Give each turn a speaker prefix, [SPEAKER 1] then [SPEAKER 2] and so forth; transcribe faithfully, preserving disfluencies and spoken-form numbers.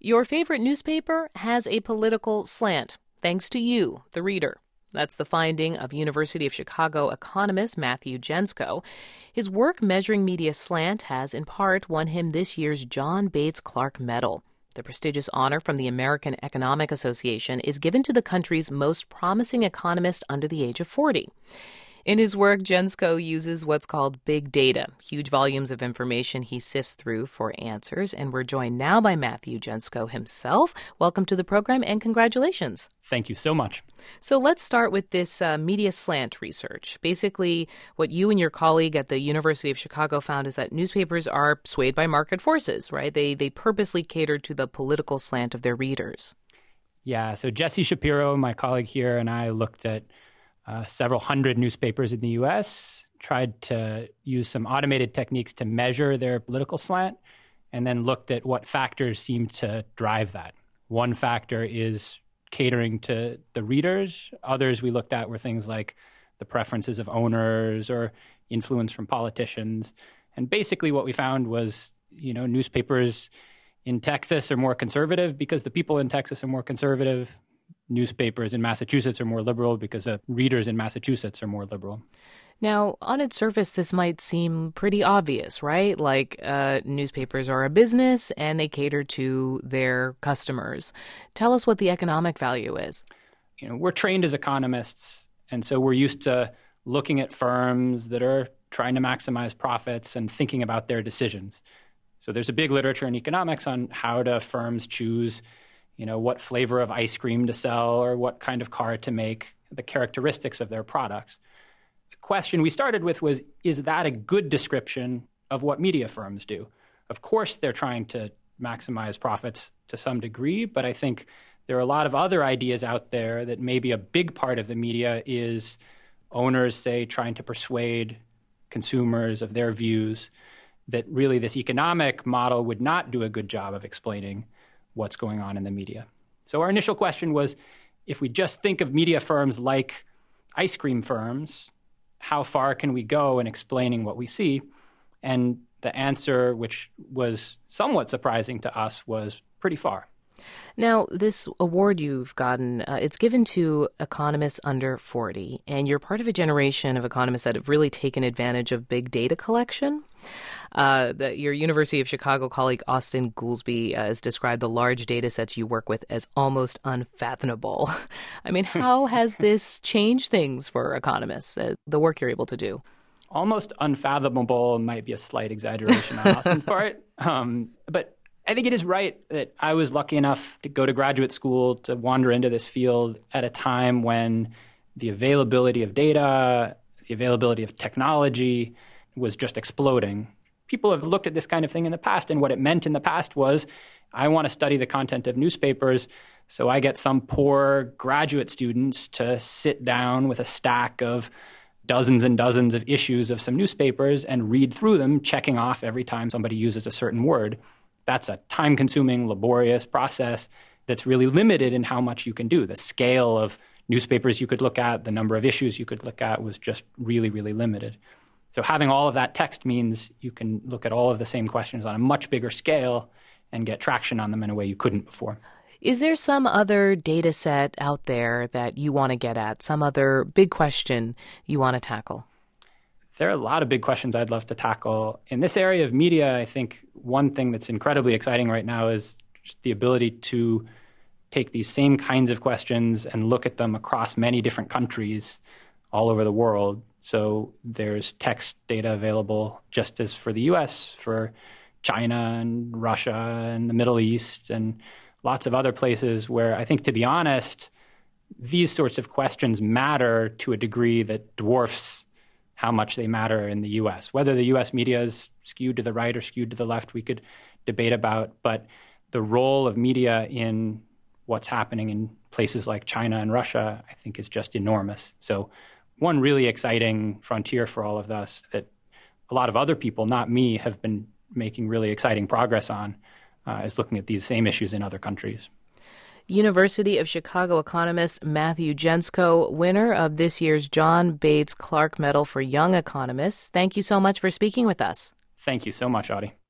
[SPEAKER 1] Your favorite newspaper has a political slant, thanks to you, the reader. That's the finding of University of Chicago economist Matthew Gentzkow. His work measuring media slant has, in part, won him this year's John Bates Clark Medal. The prestigious honor from the American Economic Association is given to the country's most promising economist under the age of forty. In his work, Gentzkow uses what's called big data, huge volumes of information he sifts through for answers. And we're joined now by Matthew Gentzkow himself. Welcome to the program and congratulations.
[SPEAKER 2] Thank you so much.
[SPEAKER 1] So let's start with this uh, media slant research. Basically, what you and your colleague at the University of Chicago found is that newspapers are swayed by market forces, right? They, they purposely cater to the political slant of their readers.
[SPEAKER 2] Yeah, so Jesse Shapiro, my colleague here, and I looked at Uh, several hundred newspapers in the U S, tried to use some automated techniques to measure their political slant, and then looked at what factors seem to drive that. One factor is catering to the readers. Others we looked at were things like the preferences of owners or influence from politicians. And basically what we found was, you know, newspapers in Texas are more conservative because the people in Texas are more conservative. Newspapers in Massachusetts are more liberal because the readers in Massachusetts are more liberal.
[SPEAKER 1] Now, on its surface, this might seem pretty obvious, right? Like uh, newspapers are a business and they cater to their customers. Tell us what the economic value is.
[SPEAKER 2] You know, we're trained as economists, and so we're used to looking at firms that are trying to maximize profits and thinking about their decisions. So there's a big literature in economics on how do firms choose, you know, what flavor of ice cream to sell or what kind of car to make, the characteristics of their products. The question we started with was, is that a good description of what media firms do? Of course, they're trying to maximize profits to some degree, but I think there are a lot of other ideas out there that maybe a big part of the media is owners, say, trying to persuade consumers of their views, that really this economic model would not do a good job of explaining what's going on in the media. So our initial question was, if we just think of media firms like ice cream firms, how far can we go in explaining what we see? And the answer, which was somewhat surprising to us, was pretty far.
[SPEAKER 1] Now, this award you've gotten, uh, it's given to economists under forty, and you're part of a generation of economists that have really taken advantage of big data collection. Uh, the, your University of Chicago colleague Austin Goolsbee uh, has described the large data sets you work with as almost unfathomable. I mean, how has this changed things for economists, uh, the work you're able to do?
[SPEAKER 2] Almost unfathomable might be a slight exaggeration on Austin's part, um, but I think it is right that I was lucky enough to go to graduate school to wander into this field at a time when the availability of data, the availability of technology was just exploding. People have looked at this kind of thing in the past, and what it meant in the past was, I want to study the content of newspapers, so I get some poor graduate students to sit down with a stack of dozens and dozens of issues of some newspapers and read through them, checking off every time somebody uses a certain word. That's a time-consuming, laborious process that's really limited in how much you can do. The scale of newspapers you could look at, the number of issues you could look at was just really, really limited. So having all of that text means you can look at all of the same questions on a much bigger scale and get traction on them in a way you couldn't before.
[SPEAKER 1] Is there some other data set out there that you want to get at, some other big question you want to tackle?
[SPEAKER 2] There are a lot of big questions I'd love to tackle. In this area of media, I think one thing that's incredibly exciting right now is just the ability to take these same kinds of questions and look at them across many different countries all over the world. So there's text data available just as for the U S, for China and Russia and the Middle East and lots of other places where I think, to be honest, these sorts of questions matter to a degree that dwarfs how much they matter in the U S. Whether the U S media is skewed to the right or skewed to the left, we could debate about, but the role of media in what's happening in places like China and Russia, I think, is just enormous. So one really exciting frontier for all of us that a lot of other people, not me, have been making really exciting progress on uh, is looking at these same issues in other countries.
[SPEAKER 1] University of Chicago economist Matthew Gentzkow, winner of this year's John Bates Clark Medal for Young Economists. Thank you so much for speaking with us.
[SPEAKER 2] Thank you so much, Audie.